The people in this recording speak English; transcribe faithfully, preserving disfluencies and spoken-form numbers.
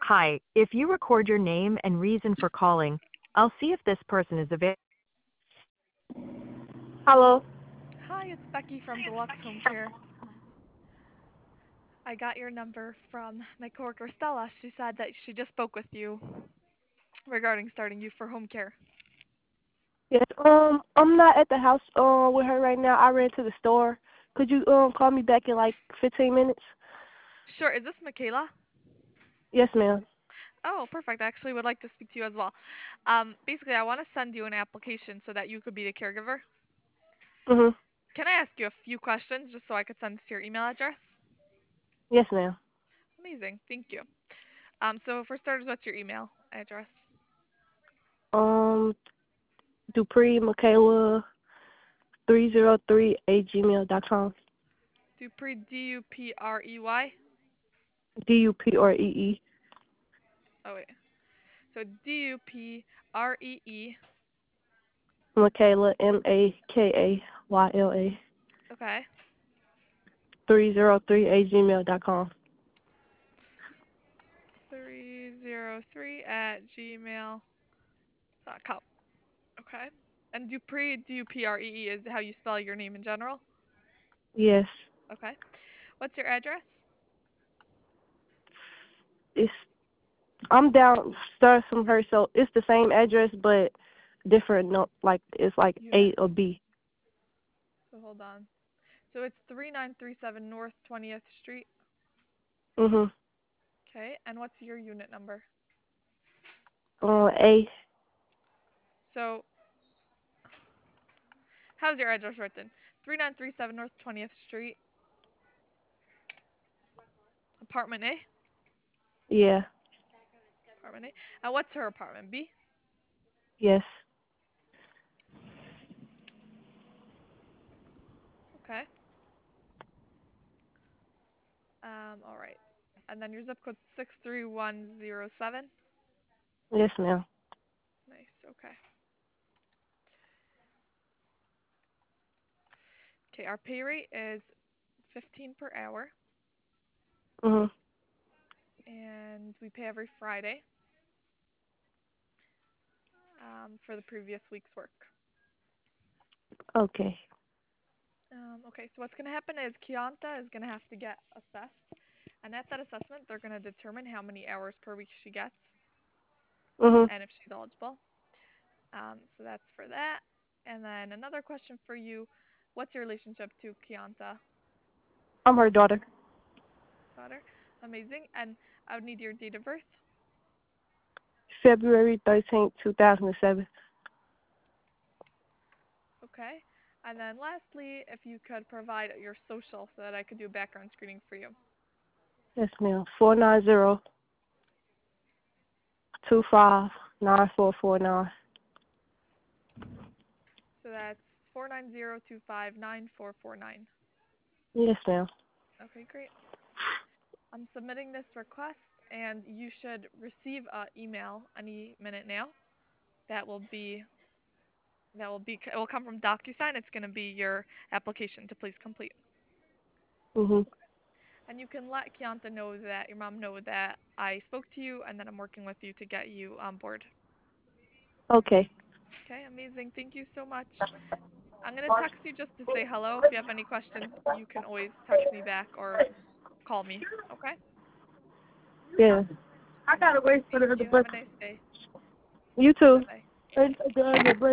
Hi, if you record your name and reason for calling, I'll see if this person is available. Hello. Hi, it's Becky from Deluxe Home Care. I got your number from my coworker Stella. She said that she just spoke with you regarding starting you for home care. Yes. Um, I'm not at the house uh, with her right now. I ran to the store. Could you um call me back in like fifteen minutes? Sure, is this Michaela? Yes, ma'am. Oh, perfect. I actually would like to speak to you as well. Um, basically, I want to send you an application so that you could be the caregiver. Mhm. Can I ask you a few questions just so I could send this to your email address? Yes, ma'am. Amazing, thank you. Um, so for starters, what's your email address? Um, Dupree Michaela three zero three at gmail dot com. Dupree, D U P R E Y? D U P R E E. Oh, wait. So D U P R E E. Michaela M A K A Y L A Okay. three zero three at gmail dot com. three zero three at gmail dot com. Okay. And Dupree, D U P R E E, is how you spell your name in general? Yes. Okay. What's your address? It's I'm downstairs from her, so it's the same address but different. No, like it's like Unit. A or B. So hold on. So it's three nine three seven North twentieth Street. Mhm. Okay. And what's your unit number? Uh, A. So how's your address written? three nine three seven North twentieth Street, apartment A? Yeah. Apartment A. And what's her apartment? B? Yes. Okay. Um, all right. And then your zip code six three one zero seven. Yes, ma'am. Nice. Okay. Okay, our pay rate is fifteen per hour, Mhm. and we pay every Friday um, for the previous week's work. Okay. Um, okay, so what's going to happen is Kianta is going to have to get assessed, and at that assessment, they're going to determine how many hours per week she gets Mhm. and if she's eligible. Um, so that's for that. And then another question for you: what's your relationship to Kianta, I'm her daughter. daughter? Amazing. And I would need your date of birth. February thirteenth, two thousand seven. Okay. And then lastly, if you could provide your social so that I could do a background screening for you. Yes, ma'am. Four nine zero two five nine four four nine. So that's four nine zero two five nine four four nine. Yes, ma'am. Okay, great. I'm submitting this request, and you should receive an email any minute now. That will be that will be it will come from DocuSign. It's going to be your application to please complete. Mhm. And you can let Kianta know that your mom know that I spoke to you and that I'm working with you to get you on board. Okay. Okay, amazing. Thank you so much. I'm going to text you just to say hello. If you have any questions, you can always text me back or call me. Okay? Yeah. I gotta wait for Thank the the you. Have break. a nice day. You too. Bye-bye. Thank you.